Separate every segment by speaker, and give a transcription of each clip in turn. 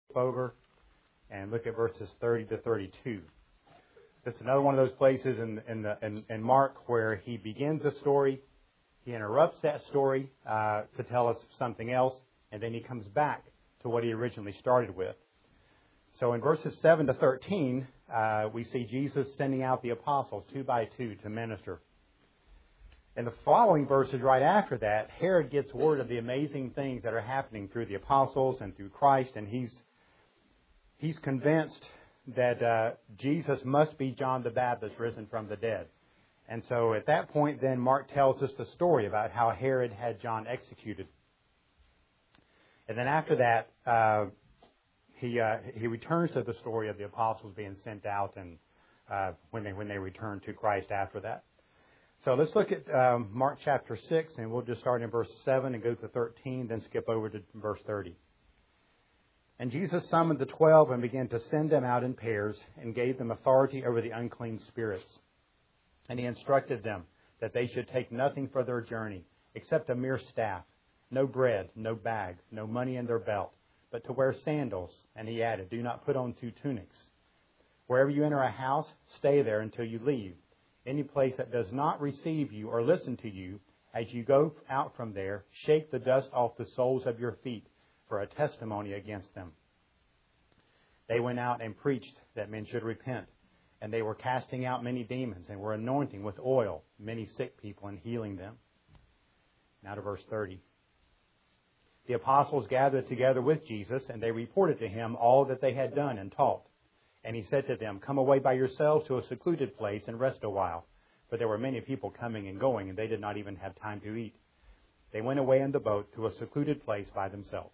Speaker 1: over and look at verses 30 to 32. This is another one of those places in Mark where he begins a story, he interrupts that story to tell us something else, and then he comes back to what he originally started with. So in verses 7 to 13, we see Jesus sending out the apostles 2 by 2 to minister. In the following verses right after that, Herod gets word of the amazing things that are happening through the apostles and through Christ, and he's convinced that Jesus must be John the Baptist risen from the dead. And so at that point, then, Mark tells us the story about how Herod had John executed. And then after that, he returns to the story of the apostles being sent out and when they return to Christ after that. So let's look at Mark chapter 6, and we'll just start in verse 7 and go to 13, then skip over to verse 30. And Jesus summoned the 12 and began to send them out in pairs and gave them authority over the unclean spirits. And he instructed them that they should take nothing for their journey except a mere staff, no bread, no bag, no money in their belt, but to wear sandals. And he added, do not put on 2 tunics. Wherever you enter a house, stay there until you leave. Any place that does not receive you or listen to you, as you go out from there, shake the dust off the soles of your feet for a testimony against them. They went out and preached that men should repent. And they were casting out many demons and were anointing with oil many sick people and healing them. Now to verse 30. The apostles gathered together with Jesus, and they reported to him all that they had done and taught. And he said to them, come away by yourselves to a secluded place and rest a while. For there were many people coming and going, and they did not even have time to eat. They went away in the boat to a secluded place by themselves.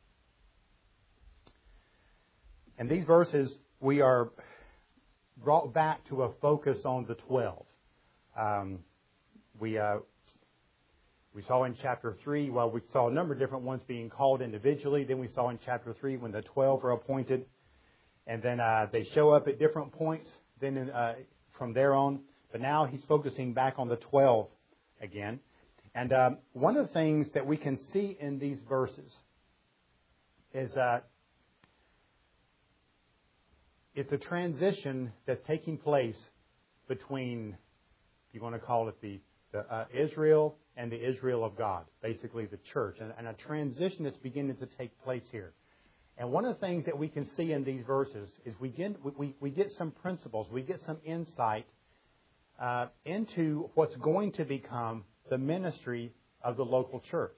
Speaker 1: In these verses, we are brought back to a focus on the 12. We saw in chapter 3, we saw a number of different ones being called individually. Then we saw in chapter 3 when the 12 are appointed. And then they show up at different points then from there on. But now he's focusing back on the 12 again. And one of the things that we can see in these verses is the transition that's taking place between, if you want to call it the Israel and the Israel of God, basically the church, and a transition that's beginning to take place here. And one of the things that we can see in these verses is we get some principles, we get some insight into what's going to become the ministry of the local church.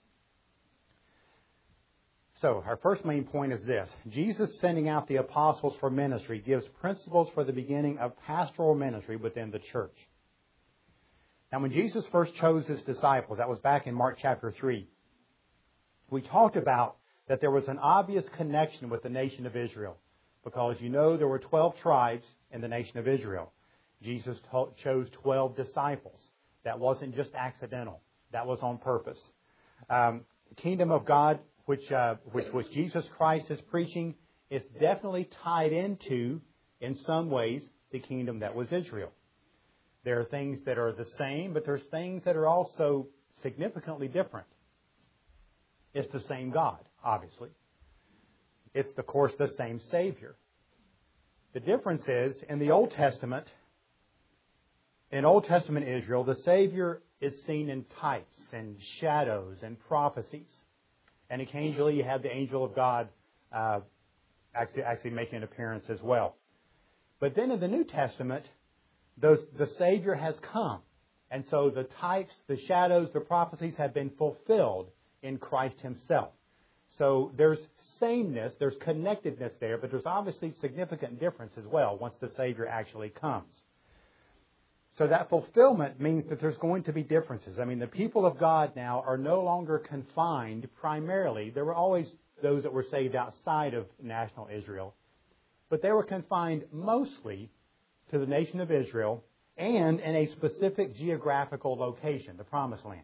Speaker 1: So, our first main point is this. Jesus sending out the apostles for ministry gives principles for the beginning of pastoral ministry within the church. Now, when Jesus first chose his disciples, that was back in Mark chapter 3, we talked about that there was an obvious connection with the nation of Israel. Because, there were 12 tribes in the nation of Israel. Jesus chose 12 disciples. That wasn't just accidental. That was on purpose. The kingdom of God, which Jesus Christ is preaching, is definitely tied into, in some ways, the kingdom that was Israel. There are things that are the same, but there's things that are also significantly different. It's the same God, obviously. It's, of course, the same Savior. The difference is, in the Old Testament, in Old Testament Israel, the Savior is seen in types and shadows and prophecies. And occasionally you have the angel of God actually making an appearance as well. But then in the New Testament, the Savior has come. And so the types, the shadows, the prophecies have been fulfilled in Christ Himself. So there's sameness, there's connectedness there, but there's obviously significant difference as well once the Savior actually comes. So that fulfillment means that there's going to be differences. I mean, the people of God now are no longer confined primarily. There were always those that were saved outside of national Israel, but they were confined mostly to the nation of Israel and in a specific geographical location, the Promised Land.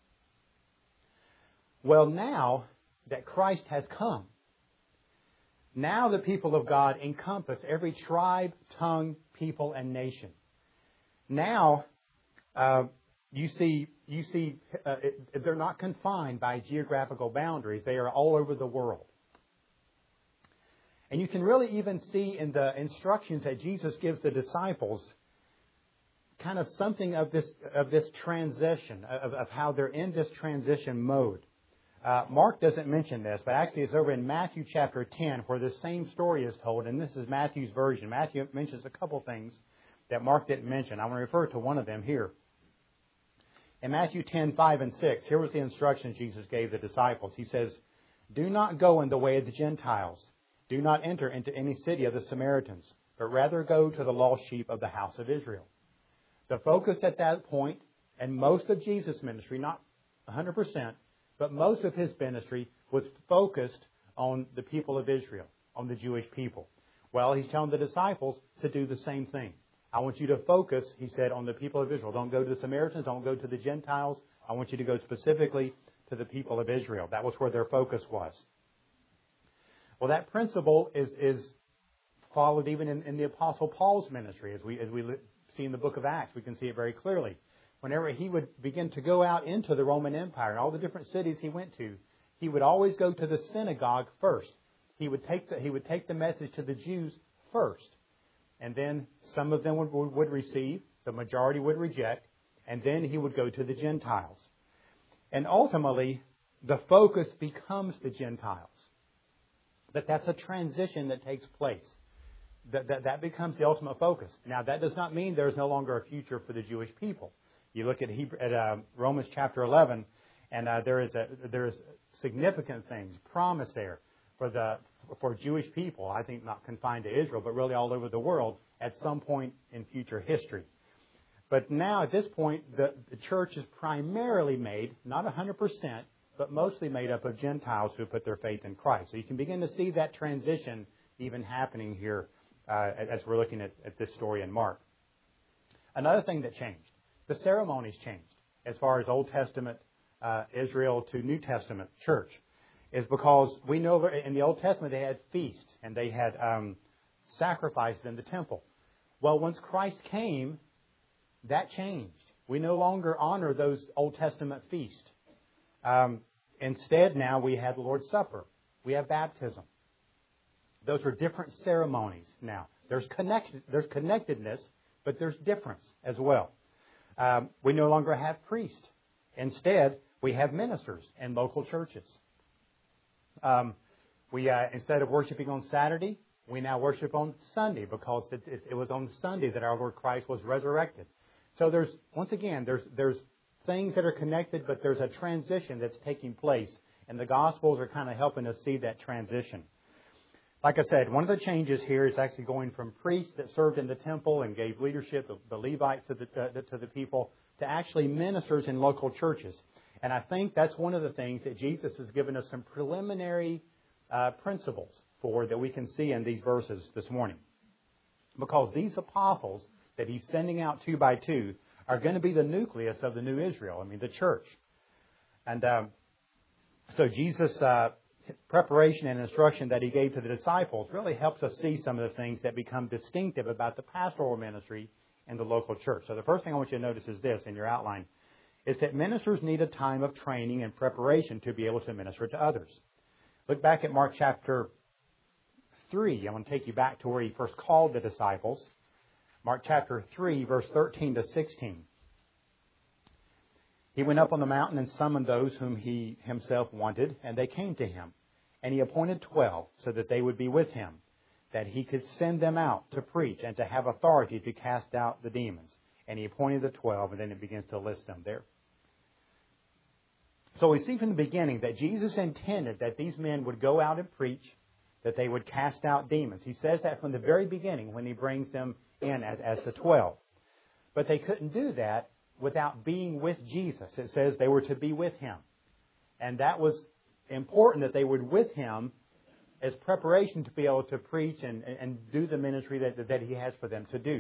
Speaker 1: Well, now that Christ has come, now the people of God encompass every tribe, tongue, people, and nation. Now, you see, they're not confined by geographical boundaries. They are all over the world. And you can really even see in the instructions that Jesus gives the disciples kind of something of this transition, of how they're in this transition mode. Mark doesn't mention this, but actually it's over in Matthew chapter 10 where the same story is told, and this is Matthew's version. Matthew mentions a couple things that Mark didn't mention. I want to refer to one of them here. In Matthew 10:5 and 6, here was the instructions Jesus gave the disciples. He says, "Do not go in the way of the Gentiles. Do not enter into any city of the Samaritans, but rather go to the lost sheep of the house of Israel." The focus at that point, and most of Jesus' ministry, not 100%, but most of His ministry was focused on the people of Israel, on the Jewish people. Well, He's telling the disciples to do the same thing. I want you to focus, He said, on the people of Israel. Don't go to the Samaritans. Don't go to the Gentiles. I want you to go specifically to the people of Israel. That was where their focus was. Well, that principle is followed even in the Apostle Paul's ministry. As we see in the book of Acts, we can see it very clearly. Whenever he would begin to go out into the Roman Empire and all the different cities he went to, he would always go to the synagogue first. He would take the message to the Jews first. And then some of them would receive, the majority would reject, and then he would go to the Gentiles. And ultimately, the focus becomes the Gentiles. That's a transition that takes place. That becomes the ultimate focus. Now, that does not mean there's no longer a future for the Jewish people. You look at Romans chapter 11, and there is significant things promised there for Jewish people. I think not confined to Israel, but really all over the world at some point in future history. But now at this point, the church is primarily made, not 100%, but mostly made up of Gentiles who put their faith in Christ. So you can begin to see that transition even happening here as we're looking at this story in Mark. Another thing that changed, the ceremonies changed as far as Old Testament Israel to New Testament church, is because we know that in the Old Testament they had feasts and they had sacrifices in the temple. Well, once Christ came, that changed. We no longer honor those Old Testament feasts. Instead, now we have the Lord's Supper. We have baptism. Those are different ceremonies now. There's connectedness, but there's difference as well. We no longer have priests. Instead, we have ministers in local churches. Instead of worshiping on Saturday, we now worship on Sunday because it was on Sunday that our Lord Christ was resurrected. So there's things that are connected, but there's a transition that's taking place, and the Gospels are kind of helping us see that transition. Like I said, one of the changes here is actually going from priests that served in the temple and gave leadership, the Levites to the people, to actually ministers in local churches. And I think that's one of the things that Jesus has given us some preliminary principles for that we can see in these verses this morning. Because these apostles that He's sending out 2 by 2 are going to be the nucleus of the new Israel, the church. And so Jesus' preparation and instruction that He gave to the disciples really helps us see some of the things that become distinctive about the pastoral ministry in the local church. So the first thing I want you to notice is this in your outline, is that ministers need a time of training and preparation to be able to minister to others. Look back at Mark chapter 3. I want to take you back to where He first called the disciples. Mark chapter 3, verse 13 to 16. He went up on the mountain and summoned those whom He Himself wanted, and they came to Him. And He appointed 12 so that they would be with Him, that He could send them out to preach and to have authority to cast out the demons. And He appointed the 12, and then it begins to list them there. So we see from the beginning that Jesus intended that these men would go out and preach, that they would cast out demons. He says that from the very beginning when He brings them in as the 12. But they couldn't do that without being with Jesus. It says they were to be with Him. And that was important that they were with Him as preparation to be able to preach and do the ministry that He has for them to do.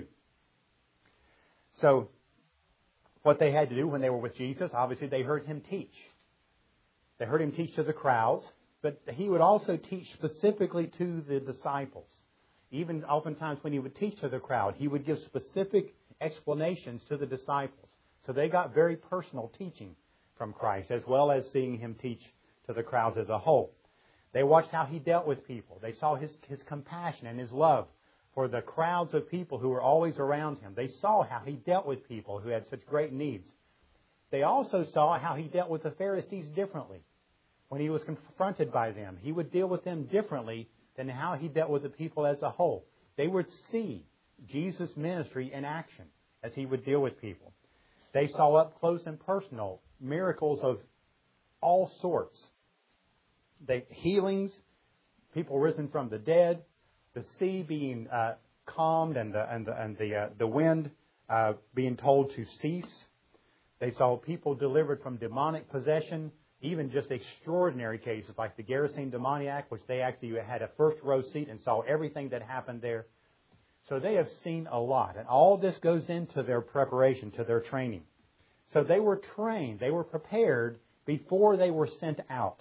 Speaker 1: So what they had to do when they were with Jesus, obviously they heard Him teach. They heard Him teach to the crowds, but He would also teach specifically to the disciples. Even oftentimes when He would teach to the crowd, He would give specific explanations to the disciples. So they got very personal teaching from Christ, as well as seeing Him teach to the crowds as a whole. They watched how He dealt with people. They saw His compassion and His love for the crowds of people who were always around Him. They saw how He dealt with people who had such great needs. They also saw how He dealt with the Pharisees differently. When He was confronted by them, He would deal with them differently than how He dealt with the people as a whole. They would see Jesus' ministry in action as He would deal with people. They saw up close and personal miracles of all sorts. Healings, people risen from the dead, the sea being calmed, and the wind being told to cease. They saw people delivered from demonic possession, even just extraordinary cases like the Gerasene demoniac, which they actually had a first row seat and saw everything that happened there. So they have seen a lot. And all this goes into their preparation, to their training. So they were trained, they were prepared before they were sent out.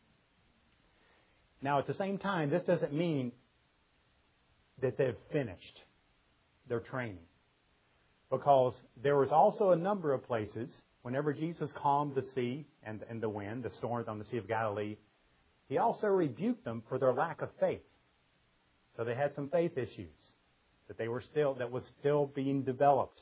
Speaker 1: Now, at the same time, this doesn't mean that they've finished their training. Because there was also a number of places, whenever Jesus calmed the sea and the wind, the storms on the Sea of Galilee, He also rebuked them for their lack of faith. So they had some faith issues that was still being developed.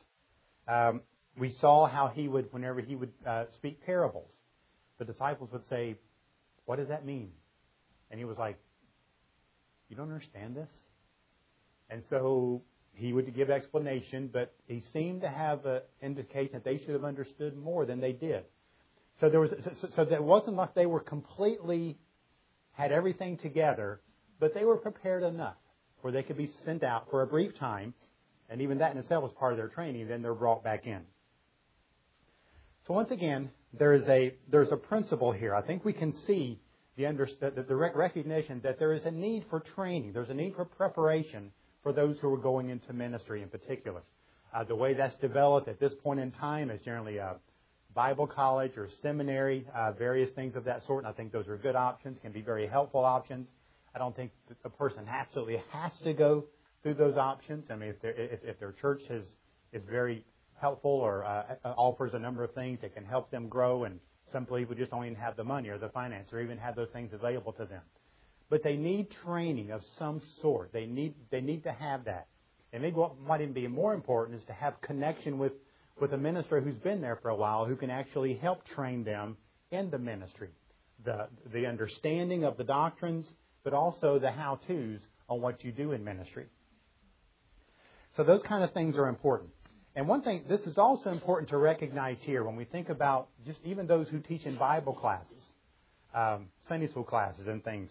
Speaker 1: We saw how whenever He would speak parables, the disciples would say, "What does that mean?" And He was like, "You don't understand this?" And so He would give explanation, but He seemed to have an indication that they should have understood more than they did. So that wasn't like they were completely had everything together, but they were prepared enough where they could be sent out for a brief time, and even that in itself was part of their training. Then they're brought back in. So once again, there's a principle here. I think we can see the recognition that there is a need for training. There's a need for preparation for those who are going into ministry in particular. The way that's developed at this point in time is generally a Bible college or seminary, various things of that sort. And I think those are good options, can be very helpful options. I don't think that a person absolutely has to go through those options. I mean, if their church is very helpful or offers a number of things that can help them grow, and some people just don't even have the money or the finance or even have those things available to them. But they need training of some sort. They need to have that. And maybe what might even be more important is to have connection with a minister who's been there for a while, who can actually help train them in the ministry. The understanding of the doctrines, but also the how-tos on what you do in ministry. So those kind of things are important. And one thing, this is also important to recognize here when we think about just even those who teach in Bible classes, Sunday school classes and things.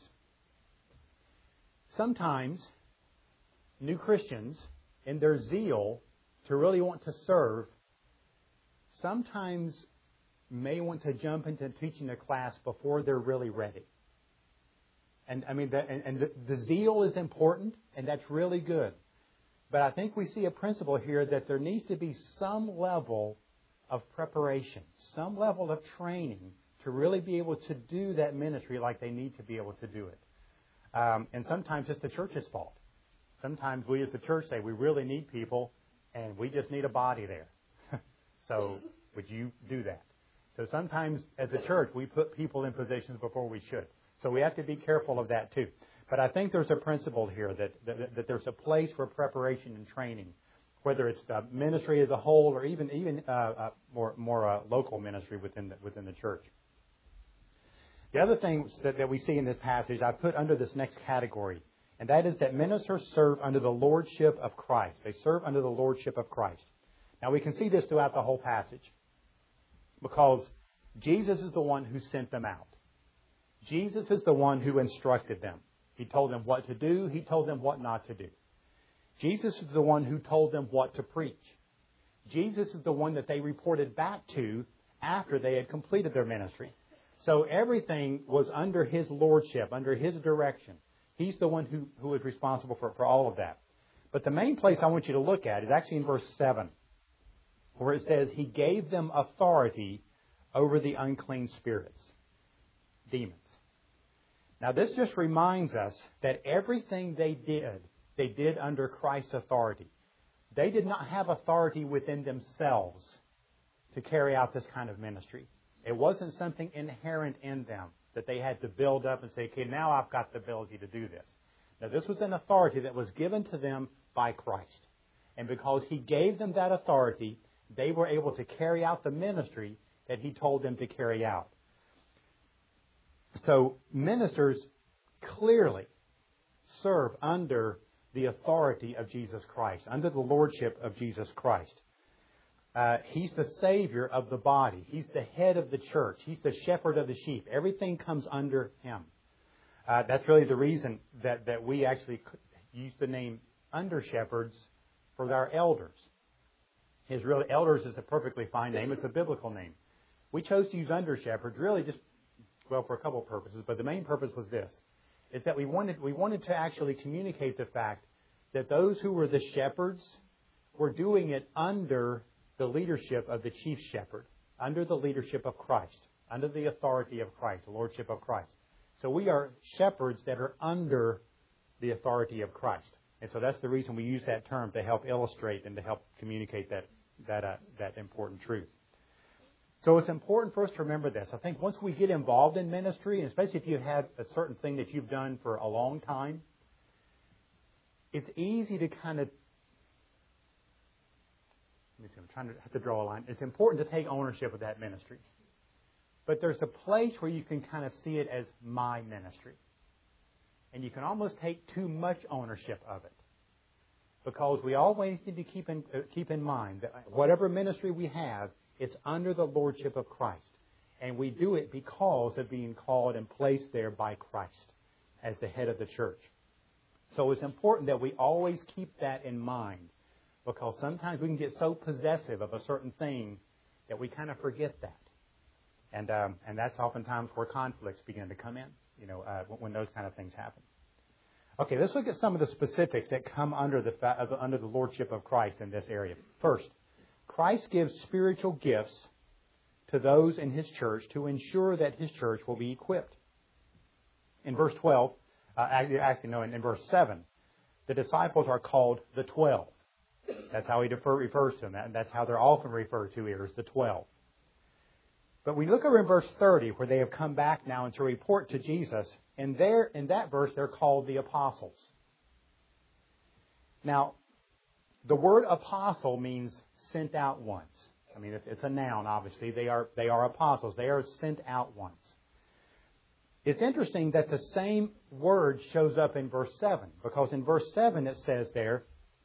Speaker 1: Sometimes new Christians, in their zeal to really want to serve, sometimes may want to jump into teaching a class before they're really ready. And I mean, the zeal is important, and that's really good. But I think we see a principle here that there needs to be some level of preparation, some level of training to really be able to do that ministry like they need to be able to do it. And sometimes it's the church's fault. Sometimes we as the church say we really need people, and we just need a body there. So would you do that? So sometimes as a church we put people in positions before we should. So we have to be careful of that too. But I think there's a principle here that there's a place for preparation and training, whether it's the ministry as a whole or even more local ministry within the church. The other thing that we see in this passage, I put under this next category, and that is that ministers serve under the lordship of Christ. They serve under the lordship of Christ. Now we can see this throughout the whole passage, because Jesus is the one who sent them out. Jesus is the one who instructed them. He told them what to do. He told them what not to do. Jesus is the one who told them what to preach. Jesus is the one that they reported back to after they had completed their ministry. So everything was under His lordship, under His direction. He's the one who was responsible for all of that. But the main place I want you to look at is actually in verse 7, where it says, He gave them authority over the unclean spirits, demons. Now, this just reminds us that everything they did under Christ's authority. They did not have authority within themselves to carry out this kind of ministry. It wasn't something inherent in them. that they had to build up and say, okay, now I've got the ability to do this. Now, this was an authority that was given to them by Christ. And because He gave them that authority, they were able to carry out the ministry that He told them to carry out. So ministers clearly serve under the authority of Jesus Christ, under the lordship of Jesus Christ. He's the Savior of the body. He's the head of the church. He's the shepherd of the sheep. Everything comes under Him. That's really the reason that we actually use the name under-shepherds for our elders. His real elders is a perfectly fine name. It's a biblical name. We chose to use under-shepherds really just, well, for a couple of purposes, but the main purpose was this, is that we wanted to actually communicate the fact that those who were the shepherds were doing it under the leadership of the chief shepherd, under the leadership of Christ, under the authority of Christ, the lordship of Christ. So we are shepherds that are under the authority of Christ. And so that's the reason we use that term, to help illustrate and to help communicate that important truth. So it's important for us to remember this. I think once we get involved in ministry, and especially if you have a certain thing that you've done for a long time, it's easy to kind of, I'm trying to have to draw a line. It's important to take ownership of that ministry. But there's a place where you can kind of see it as my ministry. And you can almost take too much ownership of it. Because we always need to keep in mind that whatever ministry we have, it's under the lordship of Christ. And we do it because of being called and placed there by Christ as the head of the church. So it's important that we always keep that in mind. Because sometimes we can get so possessive of a certain thing that we kind of forget that. And that's oftentimes where conflicts begin to come in, when those kind of things happen. Okay, let's look at some of the specifics that come under the lordship of Christ in this area. First, Christ gives spiritual gifts to those in His church to ensure that His church will be equipped. In verse 12, in verse 7, the disciples are called the 12. That's how He refers to them. That's how they're often referred to here, as the 12. But we look over in verse 30, where they have come back now and to report to Jesus. And there, in that verse, they're called the apostles. Now, the word apostle means sent out ones. I mean, it's a noun, obviously. They are apostles. They are sent out ones. It's interesting that the same word shows up in verse 7, because in verse 7 it says there,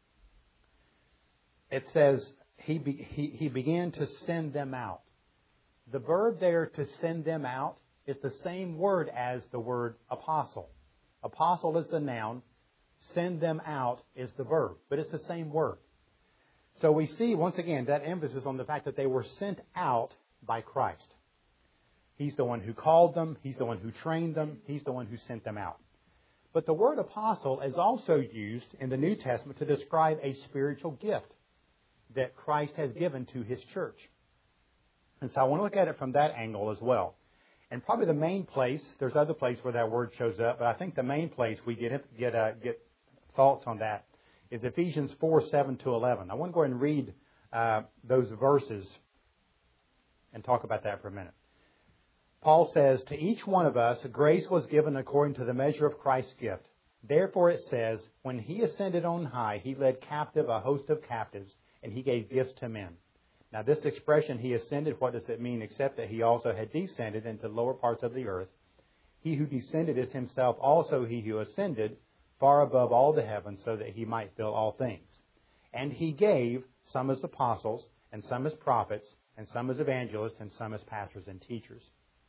Speaker 1: he began to send them out. The verb there, to send them out, is the same word as the word apostle. Apostle is the noun. Send them out is the verb. But it's the same word. So we see, once again, that emphasis on the fact that they were sent out by Christ. He's the one who called them. He's the one who trained them. He's the one who sent them out. But the word apostle is also used in the New Testament to describe a spiritual gift that Christ has given to His church. And so I want to look at it from that angle as well. And probably the main place, there's other places where that word shows up, but I think the main place we get thoughts on that is Ephesians 4:7-11. I want to go ahead and read those verses and talk about that for a minute. Paul says, "To each one of us grace was given according to the measure of Christ's gift. Therefore it says, when He ascended on high, He led captive a host of captives, and He gave gifts to men." Now this expression, He ascended, what does it mean except that He also had descended into the lower parts of the earth? He who descended is Himself also He who ascended far above all the heavens, so that He might fill all things. And He gave some as apostles, and some as prophets, and some as evangelists, and some as pastors and teachers.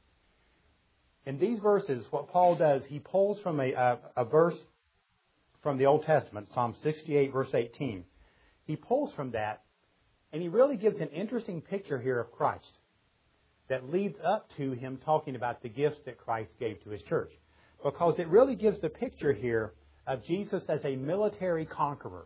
Speaker 1: In these verses, what Paul does, he pulls from a verse from the Old Testament, Psalm 68, verse 18. He pulls from that, and he really gives an interesting picture here of Christ that leads up to him talking about the gifts that Christ gave to His church. Because it really gives the picture here of Jesus as a military conqueror.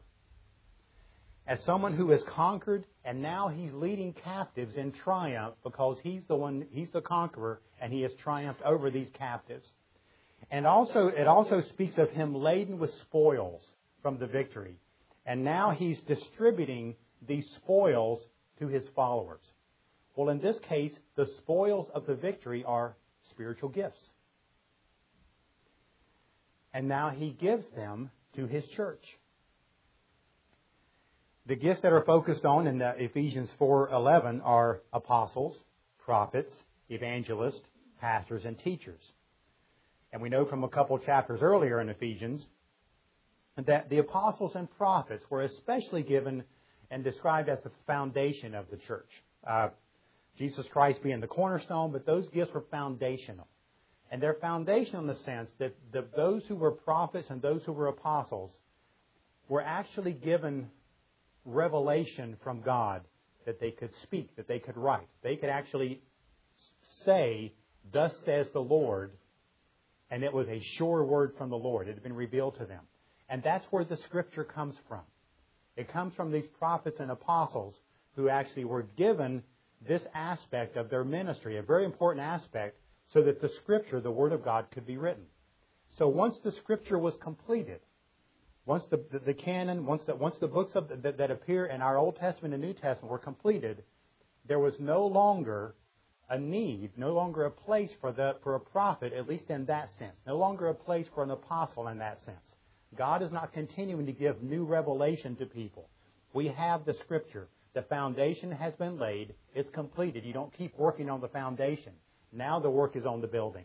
Speaker 1: As someone who has conquered, and now He's leading captives in triumph because He's the conqueror, and He has triumphed over these captives. And also, it also speaks of Him laden with spoils from the victory. And now He's distributing these spoils to His followers. Well, in this case, the spoils of the victory are spiritual gifts. and now He gives them to His church. The gifts that are focused on in Ephesians 4:11 are apostles, prophets, evangelists, pastors, and teachers. And we know from a couple chapters earlier in Ephesians that the apostles and prophets were especially given and described as the foundation of the church. Jesus Christ being the cornerstone, but those gifts were foundational. And they're foundational in the sense that those who were prophets and those who were apostles were actually given revelation from God that they could speak, that they could write. They could actually say, "Thus says the Lord," and it was a sure word from the Lord. It had been revealed to them. And that's where the Scripture comes from. It comes from these prophets and apostles who actually were given this aspect of their ministry, a very important aspect, so that the Scripture, the Word of God, could be written. So once the Scripture was completed, once the canon, once the books that appear in our Old Testament and New Testament were completed, there was no longer a need, no longer a place for a prophet, at least in that sense. No longer a place for an apostle in that sense. God is not continuing to give new revelation to people. We have the Scripture. The foundation has been laid. It's completed. You don't keep working on the foundation. Now the work is on the building.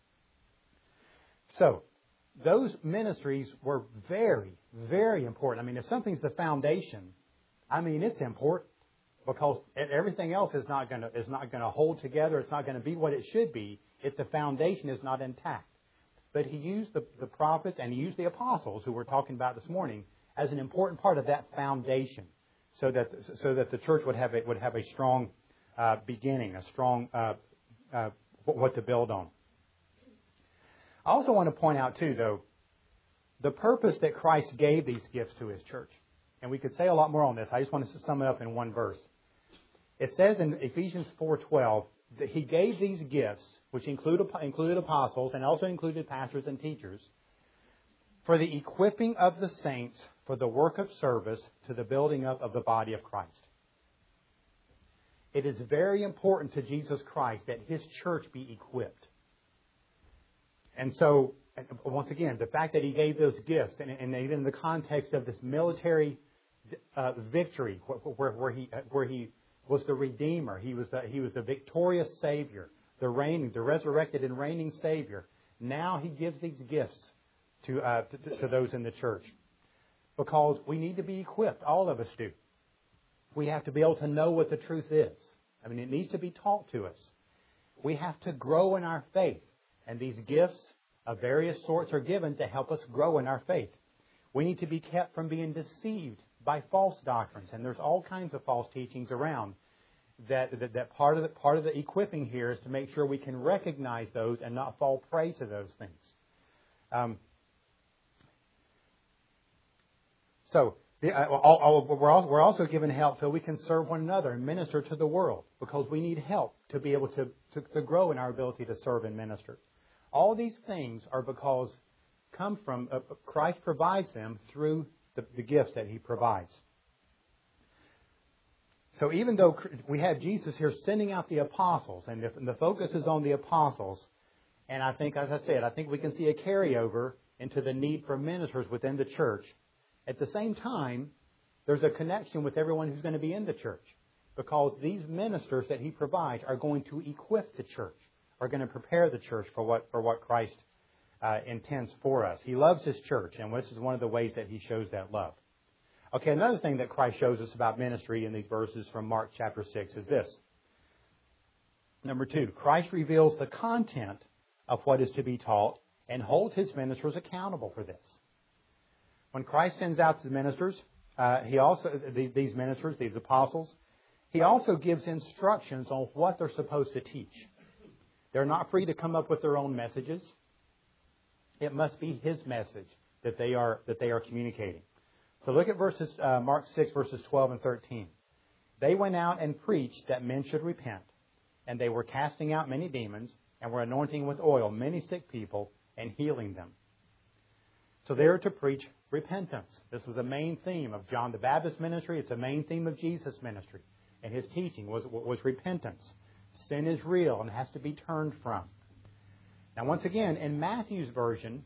Speaker 1: So, those ministries were very, very important. I mean, if something's the foundation, I mean, it's important because everything else is not going to hold together. It's not going to be what it should be if the foundation is not intact. But He used the prophets and He used the apostles, who we're talking about this morning, as an important part of that foundation, so that the church would have a strong beginning, a strong what to build on. I also want to point out, too, though, the purpose that Christ gave these gifts to His church. And we could say a lot more on this. I just want to sum it up in one verse. It says in Ephesians 4:12 that He gave these gifts, which included apostles and also included pastors and teachers, for the equipping of the saints for the work of service to the building up of the body of Christ. It is very important to Jesus Christ that His church be equipped. And so, once again, the fact that He gave those gifts, and even in the context of this military victory, where He was the Redeemer, He was the victorious Savior, the resurrected and reigning Savior. Now He gives these gifts to those in the church, because we need to be equipped. All of us do. We have to be able to know what the truth is. I mean, it needs to be taught to us. We have to grow in our faith. And these gifts of various sorts are given to help us grow in our faith. We need to be kept from being deceived by false doctrines. And there's all kinds of false teachings around. That part of the equipping here is to make sure we can recognize those and not fall prey to those things. We're also given help so we can serve one another and minister to the world, because we need help to be able to grow in our ability to serve and minister. All these things are because come from Christ provides them through the gifts that He provides. So even though we have Jesus here sending out the apostles, and the focus is on the apostles, and I think, as I said, I think we can see a carryover into the need for ministers within the church. At the same time, there's a connection with everyone who's going to be in the church, because these ministers that He provides are going to equip the church, are going to prepare the church for what Christ intends for us. He loves His church, and this is one of the ways that He shows that love. Okay, another thing that Christ shows us about ministry in these verses from Mark chapter 6 is this. Number 2, Christ reveals the content of what is to be taught and holds His ministers accountable for this. When Christ sends out the ministers, these ministers, these apostles, He also gives instructions on what they're supposed to teach. They're not free to come up with their own messages. It must be His message that they are communicating. So look at Mark 6, verses 12 and 13. They went out and preached that men should repent, and they were casting out many demons, and were anointing with oil many sick people, and healing them. So they are to preach repentance. This was a main theme of John the Baptist's ministry. It's a main theme of Jesus' ministry. And His teaching was repentance. Sin is real and has to be turned from. Now, once again, in Matthew's version,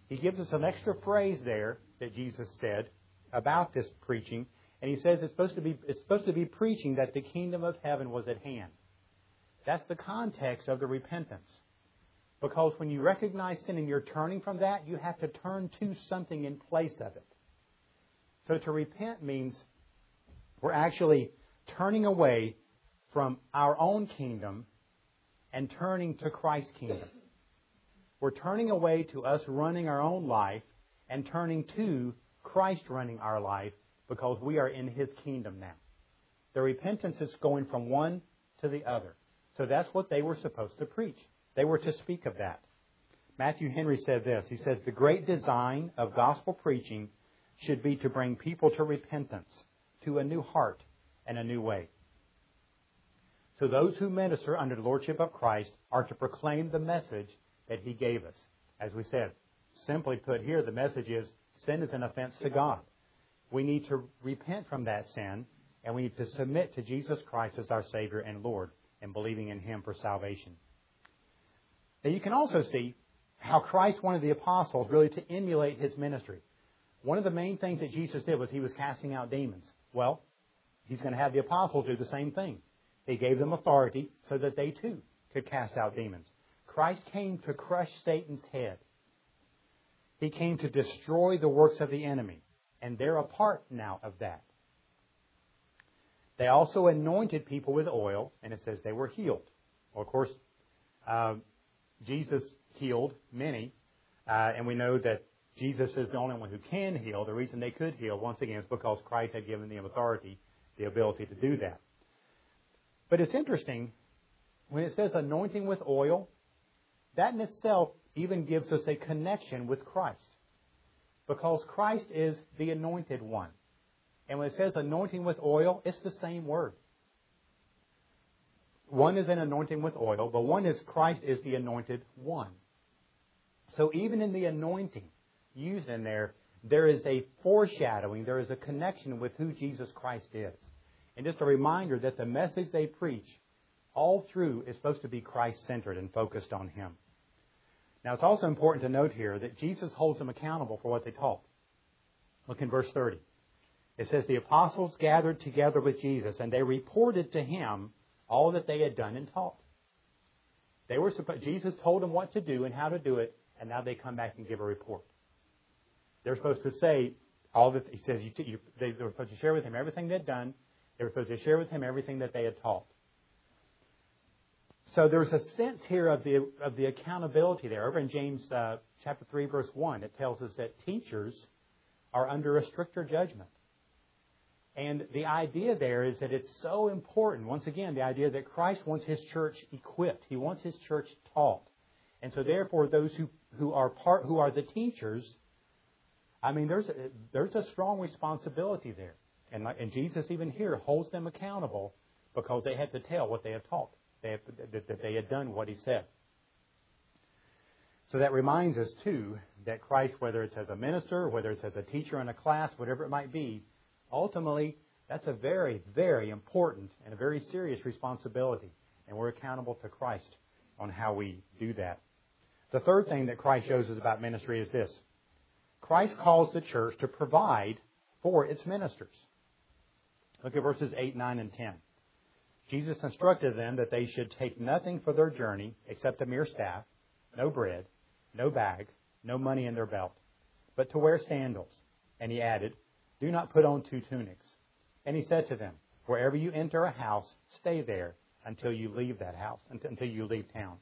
Speaker 1: he gives us an extra phrase there that Jesus said about this preaching. And he says it's supposed to be preaching that the kingdom of heaven was at hand. That's the context of the repentance. Because when you recognize sin and you're turning from that, you have to turn to something in place of it. So to repent means we're actually turning away from our own kingdom and turning to Christ's kingdom. We're turning away to us running our own life and turning to Christ running our life because we are in His kingdom now. The repentance is going from one to the other. So that's what they were supposed to preach. They were to speak of that. Matthew Henry said this. He says, the great design of gospel preaching should be to bring people to repentance, to a new heart and a new way. So those who minister under the lordship of Christ are to proclaim the message that He gave us. As we said, simply put here, the message is sin is an offense to God. We need to repent from that sin, and we need to submit to Jesus Christ as our Savior and Lord and believing in Him for salvation. Now you can also see how Christ wanted the apostles really to emulate His ministry. One of the main things that Jesus did was He was casting out demons. Well, He's going to have the apostles do the same thing. He gave them authority so that they too could cast out demons. Christ came to crush Satan's head. He came to destroy the works of the enemy. And they're a part now of that. They also anointed people with oil, and it says they were healed. Well, of course, Jesus healed many, and we know that Jesus is the only one who can heal. The reason they could heal, once again, is because Christ had given them authority, the ability to do that. But it's interesting, when it says anointing with oil, that in itself even gives us a connection with Christ. Because Christ is the anointed one. And when it says anointing with oil, it's the same word. One is an anointing with oil, but one is Christ is the anointed one. So even in the anointing used in there, there is a foreshadowing, there is a connection with who Jesus Christ is. And just a reminder that the message they preach all through is supposed to be Christ-centered and focused on Him. Now, it's also important to note here that Jesus holds them accountable for what they taught. Look in verse 30. It says, the apostles gathered together with Jesus, and they reported to Him all that they had done and taught. Jesus told them what to do and how to do it, and now they come back and give a report. They're supposed to say all that. He says they were supposed to share with Him everything they'd done. They were supposed to share with Him everything that they had taught. So there's a sense here of the accountability there. Over in James chapter 3, verse 1, it tells us that teachers are under a stricter judgment. And the idea there is that it's so important, once again, the idea that Christ wants His church equipped. He wants His church taught. And so therefore, those who are the teachers, I mean, there's a strong responsibility there. And Jesus even here holds them accountable because they had to tell what they had taught. That they had done what He said. So that reminds us, too, that Christ, whether it's as a minister, whether it's as a teacher in a class, whatever it might be, ultimately, that's a very, very important and a very serious responsibility. And we're accountable to Christ on how we do that. The third thing that Christ shows us about ministry is this. Christ calls the church to provide for its ministers. Look at verses 8, 9, and 10. Jesus instructed them that they should take nothing for their journey except a mere staff, no bread, no bag, no money in their belt, but to wear sandals. And He added, do not put on 2 tunics. And He said to them, wherever you enter a house, stay there until you leave that house, until you leave town.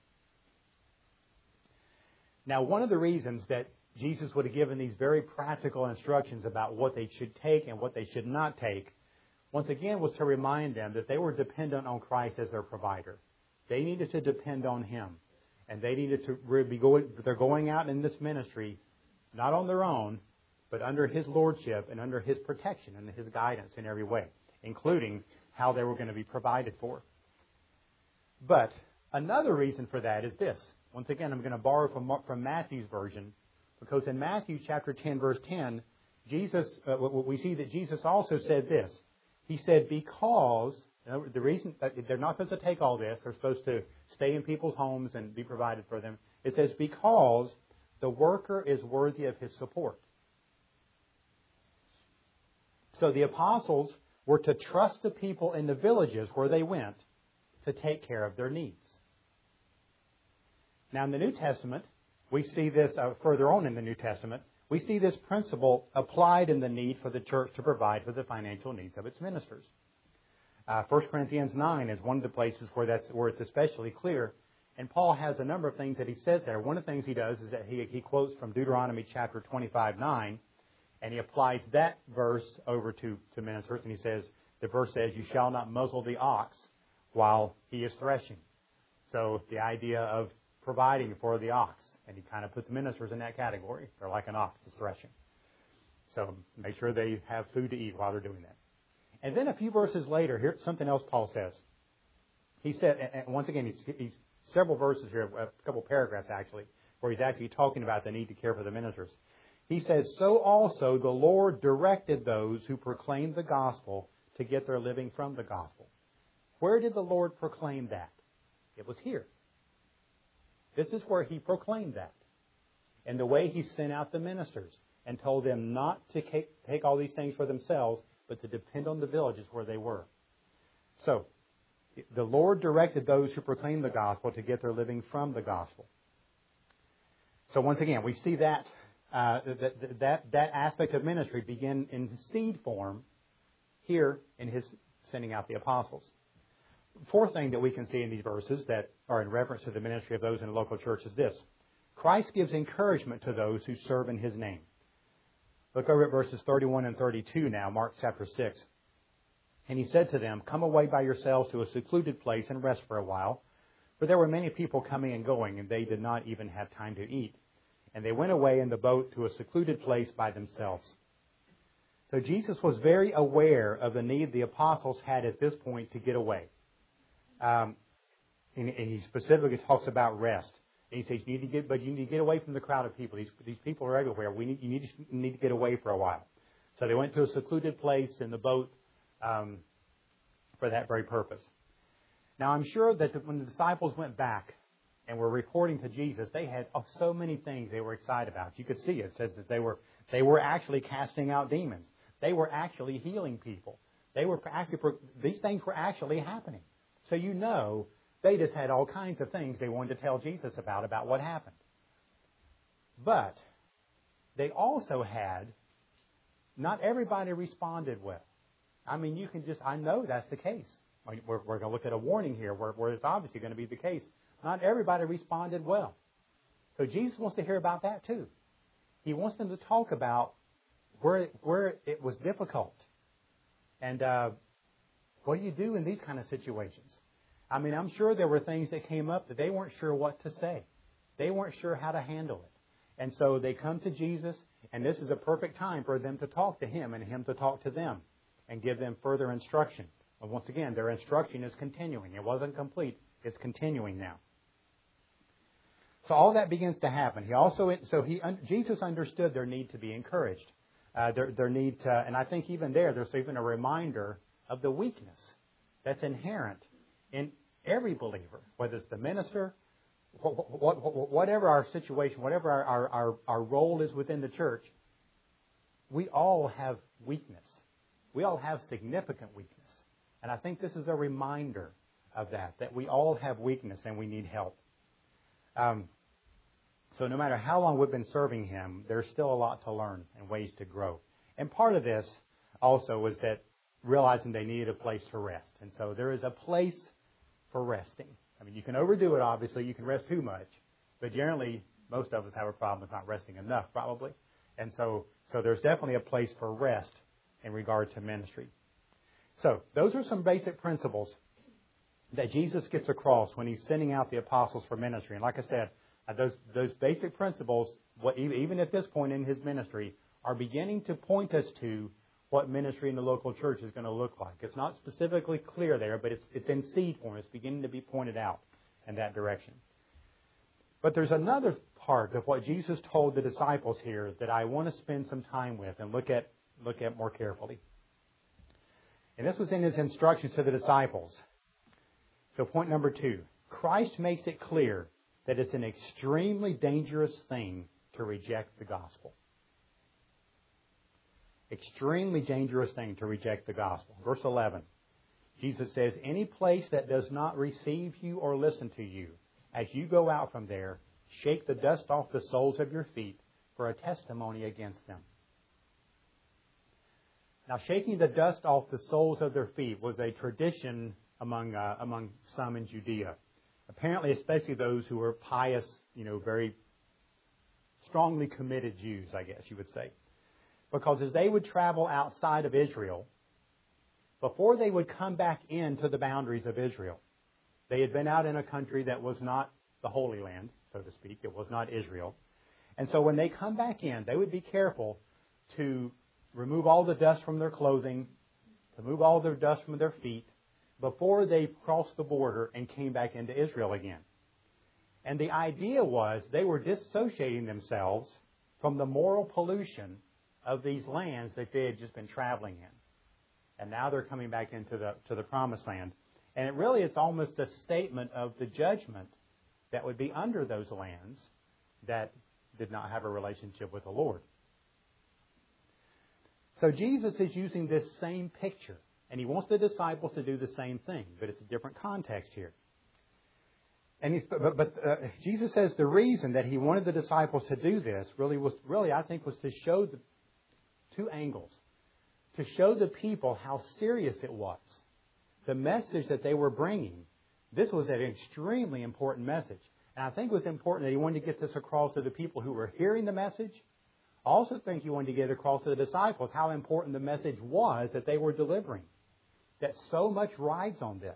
Speaker 1: Now, one of the reasons that Jesus would have given these very practical instructions about what they should take and what they should not take, once again, was to remind them that they were dependent on Christ as their provider. They needed to depend on Him. And they needed to they're going out in this ministry, not on their own, but under His lordship and under His protection and His guidance in every way, including how they were going to be provided for. But another reason for that is this. Once again, I'm going to borrow from Matthew's version, because in Matthew chapter 10, verse 10, we see that Jesus also said this. He said, because, the reason they're not supposed to take all this, they're supposed to stay in people's homes and be provided for them. It says, because the worker is worthy of his support. So the apostles were to trust the people in the villages where they went to take care of their needs. Now in the New Testament, we see this further on in the New Testament, we see this principle applied in the need for the church to provide for the financial needs of its ministers. 1 Corinthians 9 is one of the places where it's especially clear. And Paul has a number of things that he says there. One of the things he does is that he quotes from Deuteronomy chapter 25:9, and he applies that verse over to ministers. And he says, the verse says, "You shall not muzzle the ox while he is threshing." So the idea of providing for the ox. And he kind of puts ministers in that category. They're like an ox that's threshing. So make sure they have food to eat while they're doing that. And then a few verses later, here's something else Paul says. He said, and once again, he's several verses here, a couple paragraphs actually, where he's actually talking about the need to care for the ministers. He says, "So also the Lord directed those who proclaimed the gospel to get their living from the gospel." Where did the Lord proclaim that? It was here. This is where He proclaimed that. And the way He sent out the ministers and told them not to take all these things for themselves, but to depend on the villages where they were. So, the Lord directed those who proclaim the gospel to get their living from the gospel. So once again, we see that that aspect of ministry begin in seed form here in His sending out the apostles. Fourth thing that we can see in these verses that are in reference to the ministry of those in the local church is this. Christ gives encouragement to those who serve in His name. Look over at verses 31 and 32 now, Mark chapter 6. "And He said to them, 'Come away by yourselves to a secluded place and rest for a while.' For there were many people coming and going, and they did not even have time to eat. And they went away in the boat to a secluded place by themselves." So Jesus was very aware of the need the apostles had at this point to get away. And He specifically talks about rest. And He says, you need to get away from the crowd of people. These people are everywhere. You need to get away for a while. So they went to a secluded place in the boat for that very purpose. Now I'm sure that when the disciples went back and were reporting to Jesus, they had so many things they were excited about. You could see it says that they were actually casting out demons. They were actually healing people. These things were actually happening. So you know they just had all kinds of things they wanted to tell Jesus about what happened. But they also had, not everybody responded well. I mean, I know that's the case. We're going to look at a warning here where it's obviously going to be the case. Not everybody responded well. So Jesus wants to hear about that too. He wants them to talk about where it was difficult. And what do you do in these kind of situations? I mean, I'm sure there were things that came up that they weren't sure what to say. They weren't sure how to handle it. And so they come to Jesus, and this is a perfect time for them to talk to Him and Him to talk to them and give them further instruction. And once again, their instruction is continuing. It wasn't complete. It's continuing now. So all that begins to happen. Jesus understood their need to be encouraged. Their need to, and I think even there's even a reminder of the weakness that's inherent in every believer, whether it's the minister, whatever our situation, whatever our role is within the church, we all have weakness. We all have significant weakness. And I think this is a reminder of that we all have weakness and we need help. So no matter how long we've been serving Him, there's still a lot to learn and ways to grow. And part of this also was that realizing they needed a place to rest. And so there is a place for resting. I mean, you can overdo it, obviously. You can rest too much. But generally, most of us have a problem with not resting enough, probably. And so there's definitely a place for rest in regard to ministry. So those are some basic principles that Jesus gets across when He's sending out the apostles for ministry. And like I said, those basic principles, even at this point in His ministry, are beginning to point us to what ministry in the local church is going to look like. It's not specifically clear there, but it's in seed form. It's beginning to be pointed out in that direction. But there's another part of what Jesus told the disciples here that I want to spend some time with and look at more carefully. And this was in His instructions to the disciples. So point number 2, Christ makes it clear that it's an extremely dangerous thing to reject the gospel. Extremely dangerous thing to reject the gospel. Verse 11, Jesus says, any place that does not receive you or listen to you, as you go out from there, shake the dust off the soles of your feet for a testimony against them. Now, shaking the dust off the soles of their feet was a tradition among some in Judea. Apparently, especially those who were pious, very strongly committed Jews, I guess you would say. Because as they would travel outside of Israel, before they would come back into the boundaries of Israel, they had been out in a country that was not the Holy Land, so to speak. It was not Israel. And so when they come back in, they would be careful to remove all the dust from their clothing, to remove all their dust from their feet, before they crossed the border and came back into Israel again. And the idea was they were dissociating themselves from the moral pollution of these lands that they had just been traveling in. And now they're coming back into the promised land. And it's almost a statement of the judgment that would be under those lands that did not have a relationship with the Lord. So Jesus is using this same picture, and He wants the disciples to do the same thing, but it's a different context here. And Jesus says the reason that He wanted the disciples to do this was to show the two angles. To show the people how serious it was. The message that they were bringing, this was an extremely important message. And I think it was important that He wanted to get this across to the people who were hearing the message. I also think He wanted to get across to the disciples how important the message was that they were delivering. That so much rides on this.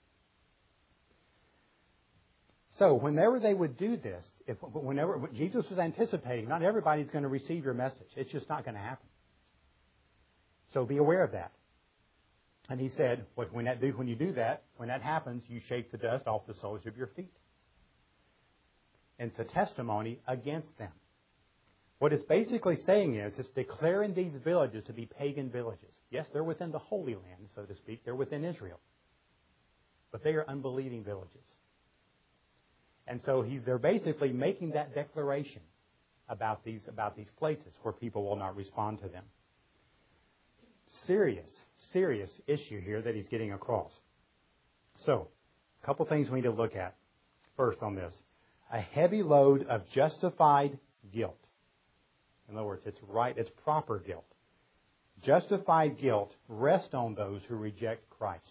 Speaker 1: So whenever they would do this, whenever Jesus was anticipating, not everybody's going to receive your message. It's just not going to happen. So be aware of that. And He said, when you do that, when that happens, you shake the dust off the soles of your feet. And it's a testimony against them. What it's basically saying is, it's declaring these villages to be pagan villages. Yes, they're within the Holy Land, so to speak. They're within Israel. But they are unbelieving villages. And so they're basically making that declaration about these places where people will not respond to them. Serious issue here that He's getting across. So, a couple things we need to look at first on this. A heavy load of justified guilt. In other words, it's proper guilt. Justified guilt rests on those who reject Christ.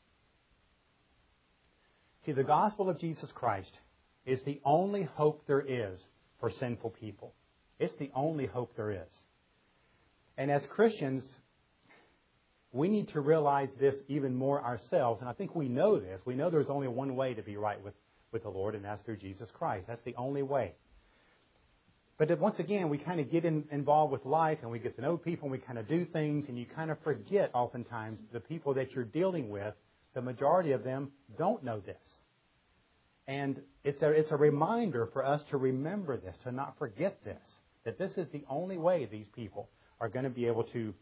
Speaker 1: See, the gospel of Jesus Christ is the only hope there is for sinful people. It's the only hope there is. And as Christians, we need to realize this even more ourselves. And I think we know this. We know there's only one way to be right with the Lord, and that's through Jesus Christ. That's the only way. But once again, we kind of get involved with life, and we get to know people, and we kind of do things, and you kind of forget oftentimes the people that you're dealing with, the majority of them don't know this. And it's a reminder for us to remember this, to not forget this, that this is the only way these people are going to be able to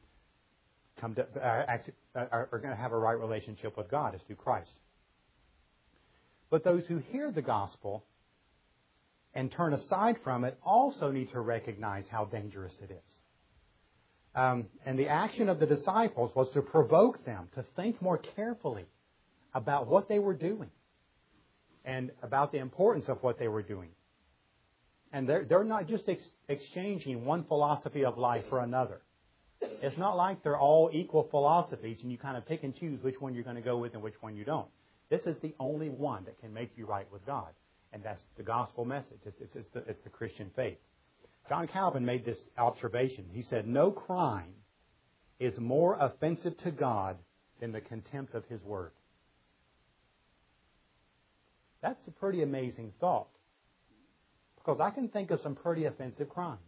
Speaker 1: are going to have a right relationship with God, is through Christ. But those who hear the gospel and turn aside from it also need to recognize how dangerous it is. And the action of the disciples was to provoke them to think more carefully about what they were doing and about the importance of what they were doing. And they're not just exchanging one philosophy of life for another. It's not like they're all equal philosophies and you kind of pick and choose which one you're going to go with and which one you don't. This is the only one that can make you right with God. And that's the gospel message. It's the Christian faith. John Calvin made this observation. He said, no crime is more offensive to God than the contempt of His word. That's a pretty amazing thought. Because I can think of some pretty offensive crimes.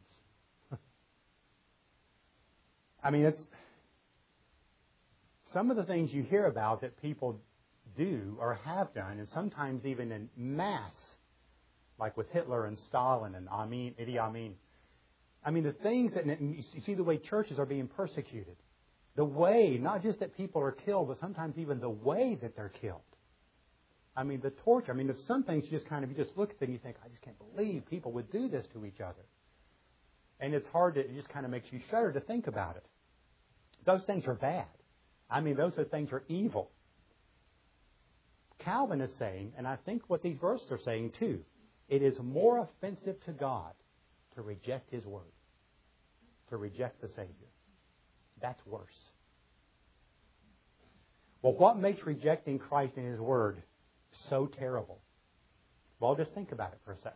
Speaker 1: I mean, it's some of the things you hear about that people do or have done, and sometimes even in mass, like with Hitler and Stalin and Idi Amin. I mean, the things that you see the way churches are being persecuted. The way, not just that people are killed, but sometimes even the way that they're killed. I mean, the torture. I mean, there's some things you just look at them and you think, I just can't believe people would do this to each other. And it's hard to, it just kind of makes you shudder to think about it. Those things are bad. I mean, those things are evil. Calvin is saying, and I think what these verses are saying too, it is more offensive to God to reject His Word, to reject the Savior. That's worse. Well, what makes rejecting Christ and His Word so terrible? Well, just think about it for a second.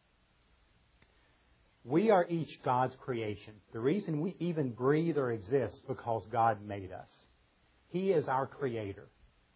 Speaker 1: We are each God's creation. The reason we even breathe or exist is because God made us. He is our Creator.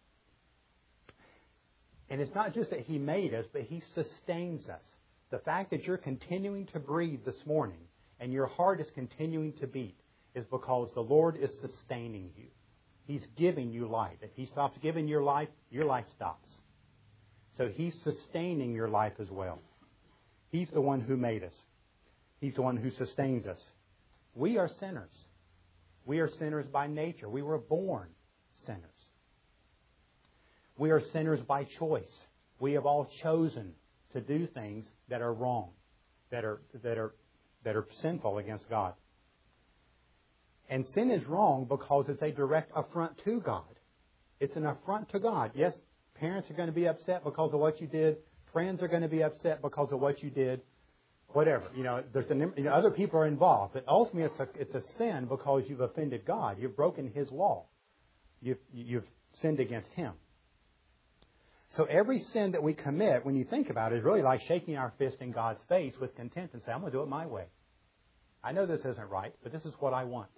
Speaker 1: And it's not just that He made us, but He sustains us. The fact that you're continuing to breathe this morning and your heart is continuing to beat is because the Lord is sustaining you. He's giving you life. If He stops giving your life stops. So He's sustaining your life as well. He's the one who made us. He's the one who sustains us. We are sinners. We are sinners by nature. We were born sinners. We are sinners by choice. We have all chosen to do things that are wrong, that are sinful against God. And sin is wrong because it's a direct affront to God. It's an affront to God. Yes, parents are going to be upset because of what you did. Friends are going to be upset because of what you did. Whatever. Other people are involved. But ultimately, it's a sin because you've offended God. You've broken His law. You've sinned against Him. So every sin that we commit, when you think about it, is really like shaking our fist in God's face with contempt and say, I'm going to do it my way. I know this isn't right, but this is what I want.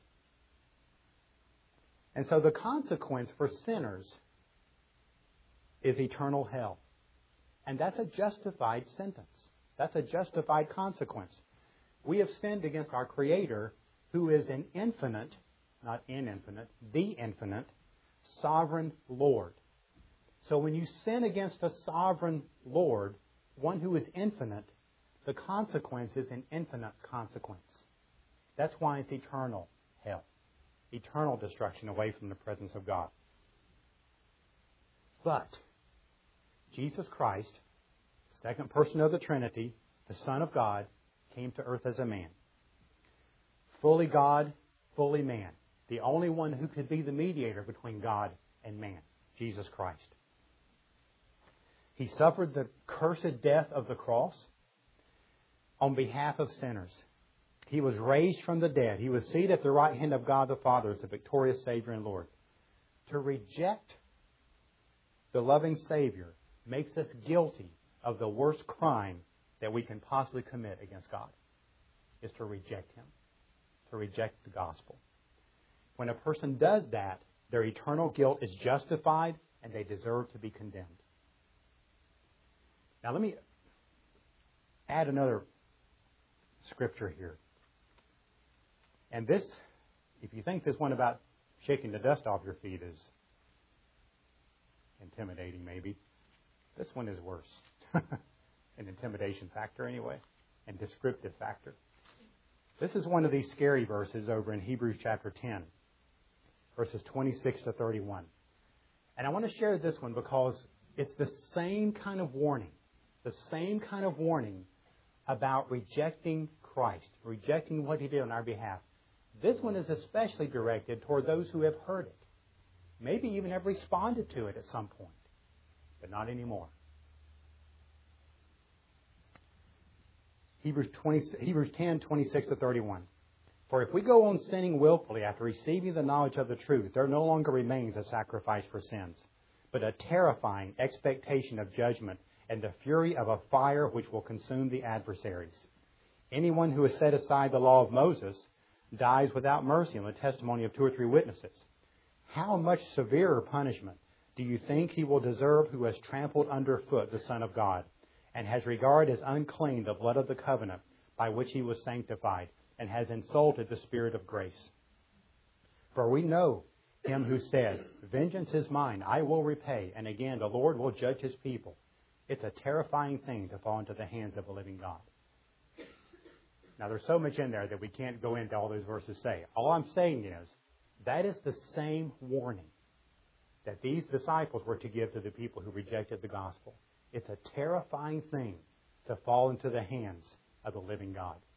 Speaker 1: And so the consequence for sinners is eternal hell. And that's a justified sentence. That's a justified consequence. We have sinned against our Creator, who is an infinite, not infinite, the infinite, sovereign Lord. So when you sin against a sovereign Lord, one who is infinite, the consequence is an infinite consequence. That's why it's eternal hell. Eternal destruction away from the presence of God. But Jesus Christ, second person of the Trinity, the Son of God, came to earth as a man. Fully God, fully man. The only one who could be the mediator between God and man, Jesus Christ. He suffered the cursed death of the cross on behalf of sinners. He was raised from the dead. He was seated at the right hand of God the Father as the victorious Savior and Lord. To reject the loving Savior makes us guilty of the worst crime that we can possibly commit against God, is to reject Him, to reject the gospel. When a person does that, their eternal guilt is justified and they deserve to be condemned. Now let me add another scripture here. And this, if you think this one about shaking the dust off your feet is intimidating maybe, this one is worse. An intimidation factor anyway, and descriptive factor. This is one of these scary verses over in Hebrews chapter 10, verses 26 to 31. And I want to share this one because it's the same kind of warning. The same kind of warning about rejecting Christ, rejecting what He did on our behalf. This one is especially directed toward those who have heard it. Maybe even have responded to it at some point, but not anymore. Hebrews 10, 26 to 31. For if we go on sinning willfully after receiving the knowledge of the truth, there no longer remains a sacrifice for sins, but a terrifying expectation of judgment and the fury of a fire which will consume the adversaries. Anyone who has set aside the law of Moses dies without mercy on the testimony of 2 or 3 witnesses. How much severer punishment do you think he will deserve who has trampled underfoot the Son of God, and has regarded as unclean the blood of the covenant by which He was sanctified, and has insulted the Spirit of grace? For we know Him who said, vengeance is mine, I will repay, and again the Lord will judge His people. It's a terrifying thing to fall into the hands of a living God. Now there's so much in there that we can't go into all those verses say. All I'm saying is, that is the same warning that these disciples were to give to the people who rejected the gospel. It's a terrifying thing to fall into the hands of the living God.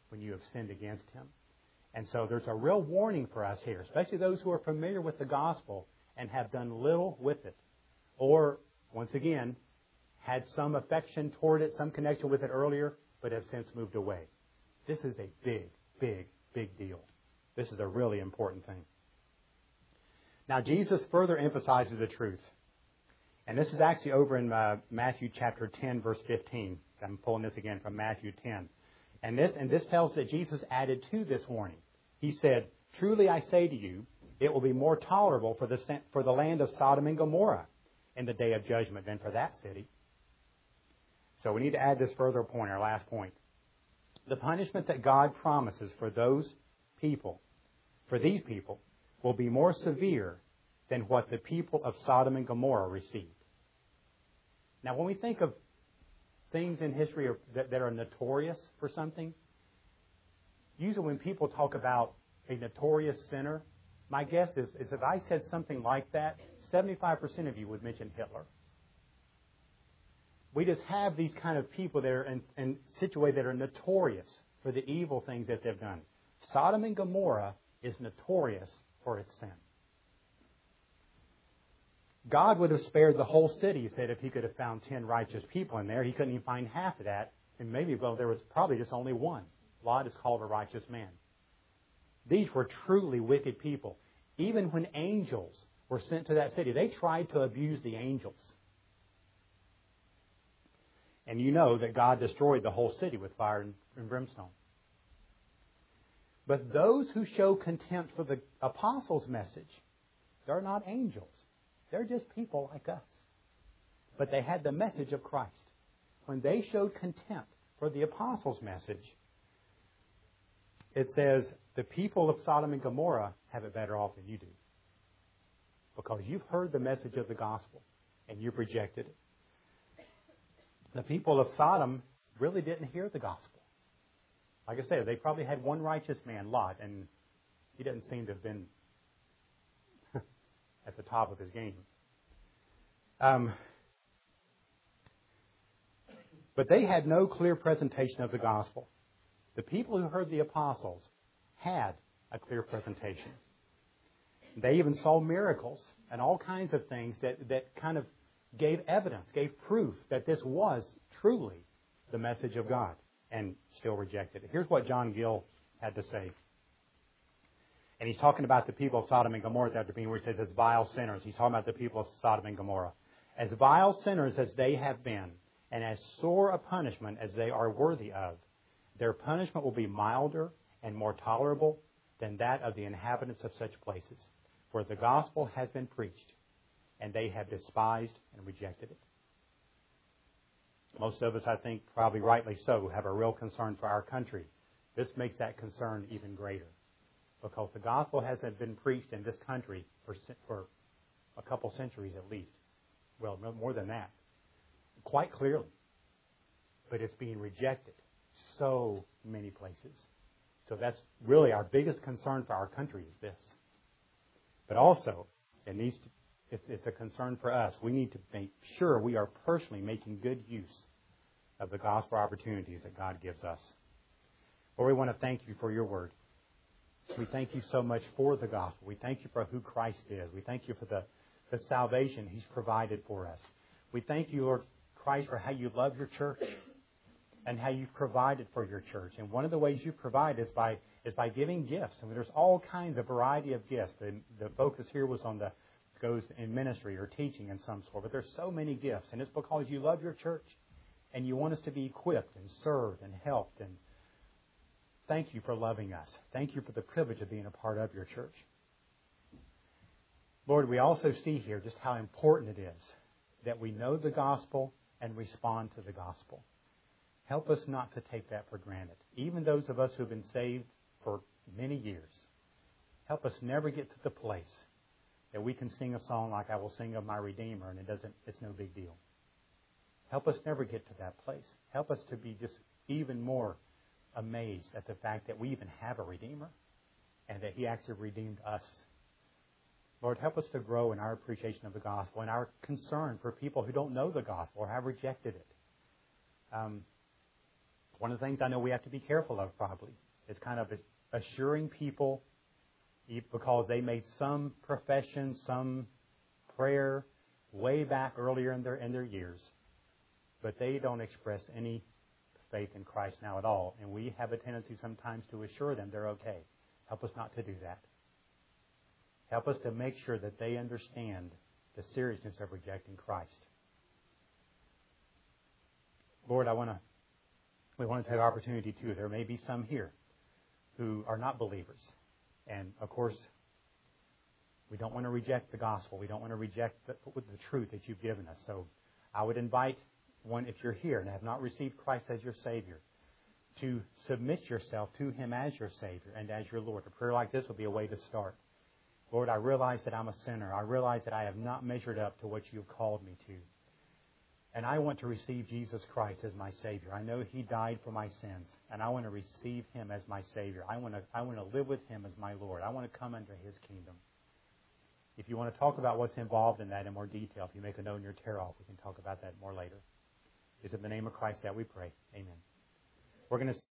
Speaker 1: when you have sinned against Him. And so there's a real warning for us here, especially those who are familiar with the gospel and have done little with it. Or, once again, had some affection toward it, some connection with it earlier, but have since moved away. This is a big, big, big deal. This is a really important thing. Now, Jesus further emphasizes the truth. And this is actually over in Matthew chapter 10, verse 15. I'm pulling this again from Matthew 10. And this tells that Jesus added to this warning. He said, "Truly I say to you, it will be more tolerable for the land of Sodom and Gomorrah in the day of judgment than for that city." So we need to add this further point, our last point. The punishment that God promises for these people, will be more severe than what the people of Sodom and Gomorrah received. Now, when we think of things in history that are notorious for something, usually when people talk about a notorious sinner, my guess is if I said something like that, 75% of you would mention Hitler. We just have these kind of people that are situated that are notorious for the evil things that they've done. Sodom and Gomorrah is notorious for its sin. God would have spared the whole city, he said, if He could have found 10 righteous people in there. He couldn't even find half of that. And maybe, there was probably just only one. Lot is called a righteous man. These were truly wicked people. Even when angels were sent to that city, they tried to abuse the angels. And you know that God destroyed the whole city with fire and brimstone. But those who show contempt for the apostles' message, they're not angels. They're just people like us. But they had the message of Christ. When they showed contempt for the apostles' message, it says the people of Sodom and Gomorrah have it better off than you do. Because you've heard the message of the gospel and you've rejected it. The people of Sodom really didn't hear the gospel. Like I said, they probably had one righteous man, Lot, and he doesn't seem to have been at the top of his game. But they had no clear presentation of the gospel. The people who heard the apostles had a clear presentation. They even saw miracles and all kinds of things that kind of gave evidence, gave proof that this was truly the message of God, and still rejected it. Here's what John Gill had to say. And he's talking about the people of Sodom and Gomorrah after being where he says, as vile sinners. He's talking about the people of Sodom and Gomorrah. As vile sinners as they have been, and as sore a punishment as they are worthy of, their punishment will be milder and more tolerable than that of the inhabitants of such places, where the gospel has been preached, and they have despised and rejected it. Most of us, I think, probably rightly so, have a real concern for our country. This makes that concern even greater, because the gospel hasn't been preached in this country for a couple centuries at least. Well, more than that. Quite clearly. But it's being rejected so many places. So that's really our biggest concern for our country is this. But also, it's a concern for us. We need to make sure we are personally making good use of the gospel opportunities that God gives us. Lord, we want to thank you for your word. We thank you so much for the gospel. We thank you for who Christ is. We thank you for the salvation He's provided for us. We thank you, Lord Christ, for how you love your church and how you've provided for your church. And one of the ways you provide is by giving gifts. I mean, there's all kinds of variety of gifts. The focus here was on goes in ministry or teaching in some sort. But there's so many gifts. And it's because you love your church and you want us to be equipped and served and helped. And thank you for loving us. Thank you for the privilege of being a part of your church. Lord, we also see here just how important it is that we know the gospel and respond to the gospel. Help us not to take that for granted. Even those of us who have been saved for many years, help us never get to the place that we can sing a song like I will sing of my Redeemer and it's no big deal. Help us never get to that place. Help us to be just even more amazed at the fact that we even have a Redeemer and that He actually redeemed us. Lord, help us to grow in our appreciation of the gospel and our concern for people who don't know the gospel or have rejected it. One of the things I know we have to be careful of probably is kind of assuring people because they made some profession, some prayer way back earlier in their years, but they don't express any faith in Christ now at all. And we have a tendency sometimes to assure them they're okay. Help us not to do that. Help us to make sure that they understand the seriousness of rejecting Christ. Lord, we want to take opportunity too. There may be some here who are not believers. And of course, we don't want to reject the gospel. We don't want to reject the truth that you've given us. So I would invite one, if you're here and have not received Christ as your Savior, to submit yourself to Him as your Savior and as your Lord. A prayer like this would be a way to start. Lord, I realize that I'm a sinner. I realize that I have not measured up to what you've called me to. And I want to receive Jesus Christ as my Savior. I know He died for my sins, and I want to receive Him as my Savior. I want to live with Him as my Lord. I want to come under His kingdom. If you want to talk about what's involved in that in more detail, if you make a note in your tear-off, we can talk about that more later. It's in the name of Christ that we pray. Amen. We're going to